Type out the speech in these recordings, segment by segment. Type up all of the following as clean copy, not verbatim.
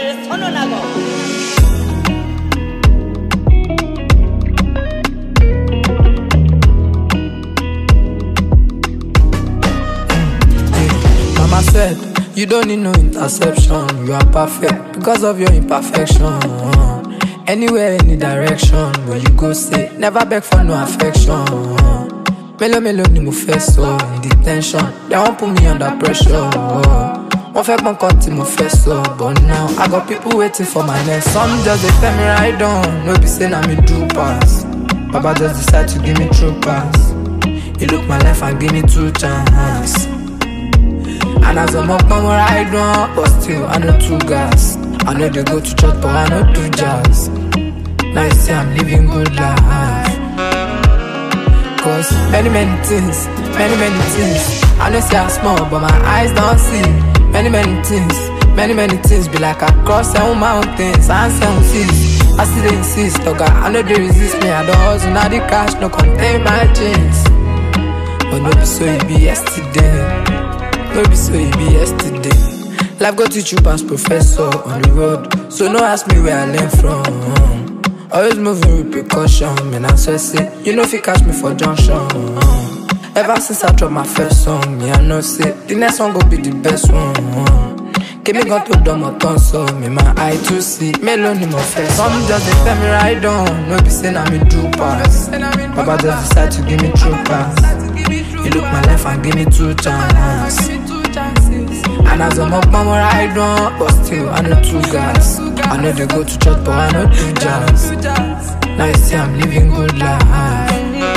Mama said, you don't need no interception. You are perfect because of your imperfection. Anywhere, any direction, where you go say, never beg for no affection. Melo ni mo fẹ́ sọ, in detention, they won't put me under pressure. Wọ́n fẹ́ gbọ́n kan tí mo fẹ́ sọ, but now I got people waiting for my next. Some just they tell me right on, no be say na me do pass. Baba just decide to give me true pass. He look my life and give me 2 chances. And as I'm up on ride on, but still I know 2 gas. I know they go to church, but I know 2 jazz. Now you see I'm living good life. Cause many things, many things. I know say I'm small, but my eyes don't see. Many things be like I cross 7 mountains and 7 seas. I still dey insist, okay, I know they resist me. I don't hustle, now the cash no contain my jeans. But no be so it be yesterday. No be so it be yesterday. Life go teach you past professor on the road. So no ask me where I learn from. Always moving with precaution. Man, I swear say, you know if you catch me for junction. Ever since I dropped my first song, me I know say the next one go be the best one. Give me gun to dumb or ton so me my eye to see. Melo ni mo fẹ́. Some just they tell me right on. No be say na me do pass. Baba just decide to give me true pass. He look my life and give me 2 chances. And as I'm up on ride on, but still I know 2 gas. I know they go to church, but I know 2 jazz. Now you see I'm living good life.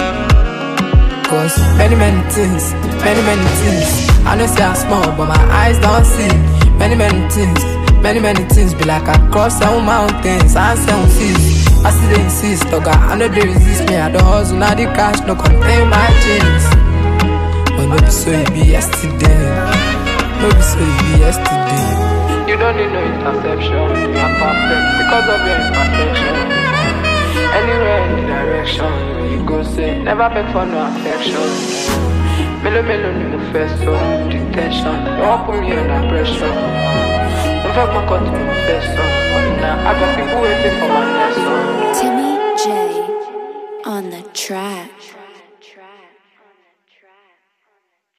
Cause many things, many things. I know say I'm small, but my eyes don't see. Many things be like I cross 7 mountains and 7 seas. I still dey insist, okay, I know they resist me. I don't hustle, now the cash no contain my jeans. But no be so it be yesterday. No be so it be yesterday. You don't need no interception. You are perfect because of your imperfection. Anywhere, any direction, where you go say, never beg for no affection. Melo ni mo fẹ́ sọ, detention, they won't put me under pressure. Don't fuck my cut me fẹ́ sọ, now I got people waiting for my next song. Timmy J on the track.